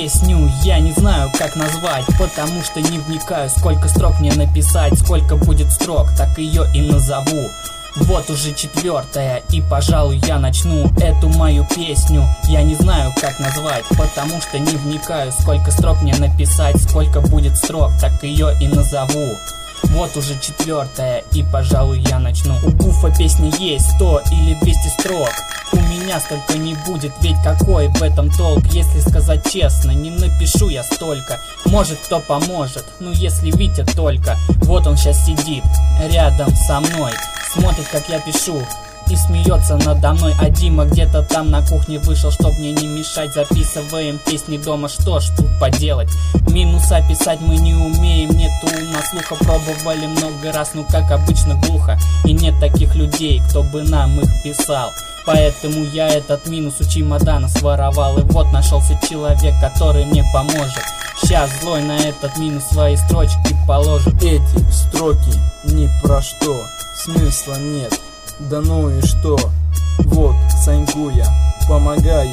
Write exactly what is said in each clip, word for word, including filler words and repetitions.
песню я не знаю, как назвать, потому что не вникаю, сколько строк мне написать, сколько будет строк, так ее и назову. Вот уже четвертая, и, пожалуй, я начну эту мою песню. Я не знаю, как назвать, потому что не вникаю, сколько строк мне написать, сколько будет строк, так ее и назову. Вот уже четвертая, и, пожалуй, я начну. У Гуфа песни есть сто или двести строк. У меня столько не будет, ведь какой в этом толк? Если сказать честно, не напишу я столько. Может, кто поможет, ну если Витя только. Вот он сейчас сидит рядом со мной, смотрит, как я пишу, и смеется надо мной. А Дима где-то там на кухне вышел, чтоб мне не мешать. Записываем песни дома, что ж тут поделать. Минуса писать мы не умеем, нету у нас слуха. Пробовали много раз, ну как обычно глухо. И нет таких людей, кто бы нам их писал. Поэтому я этот минус у чемодана своровал. И вот нашелся человек, который мне поможет. Сейчас злой на этот минус свои строчки положит. Эти строки ни про что, смысла нет. Да ну и что? Вот Саньку я помогаю,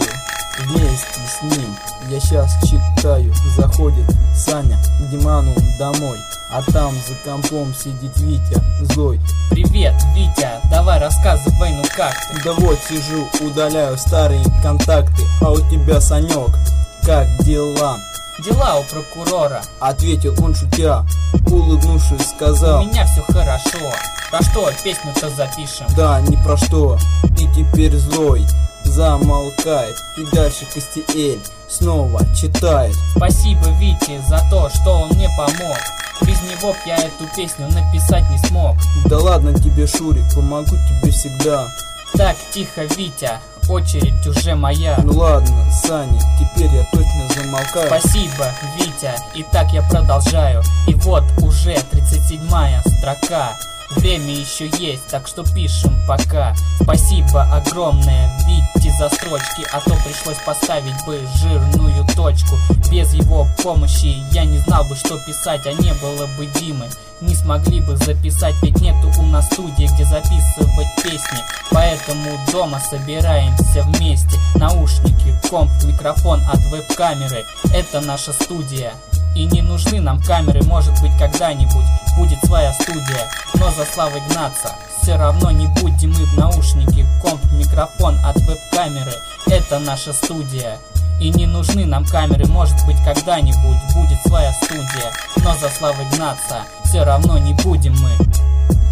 вместе с ним я сейчас читаю. Заходит Саня к Диману домой, а там за компом сидит Витя злой. Привет, Витя, давай рассказывай, ну как ты? Да вот сижу, удаляю старые контакты. А у тебя, Санек, как дела? Дела у прокурора, ответил он шутя, улыбнувшись сказал: у меня все хорошо. Про что песню-то запишем? Да, ни про что. И теперь злой замолкает, и дальше Костиэль снова читает. Спасибо Вите за то, что он мне помог. Без него б я эту песню написать не смог. Да ладно тебе, Шурик, помогу тебе всегда. Так, тихо, Витя, очередь уже моя. Ну ладно, Саня, теперь я точно замолкаю. Спасибо, Витя, и так я продолжаю. И вот уже тридцать седьмая строка. Время еще есть, так что пишем пока. Спасибо огромное Вите за строчки, а то пришлось поставить бы жирную точку. Без его помощи я не знал бы, что писать, а не было бы Димы. Не смогли бы записать, ведь нету у нас студии, где записывать песни. Поэтому дома собираемся вместе. Наушники, комп, микрофон от веб-камеры. Это наша студия. И не нужны нам камеры, может быть когда-нибудь будет своя студия. Но за славой гнаться все равно не будем мы. В наушники, комп, микрофон от веб-камеры. Это наша студия. И не нужны нам камеры, может быть когда-нибудь будет своя студия. Но за славой гнаться все равно не будем мы.